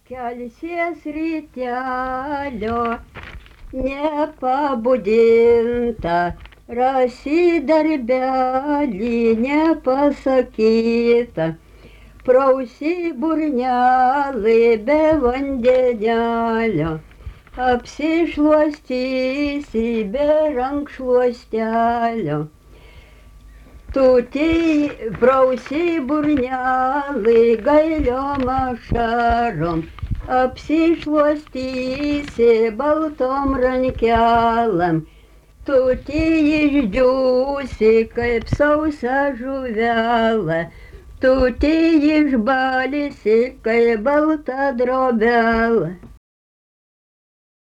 Kelsies rytelio, nepabudinta, rasi darbelį nepasakyta, prausi burnelį be vandenelio, apsišluostysi be rankšluostelio. Tu prausi burnelį gailiom ašarom, apsišluostysi baltom rankelėm. Tu išdžiūsi kaip sausa žuvelė, tu išbalysi kaip balta drobelė.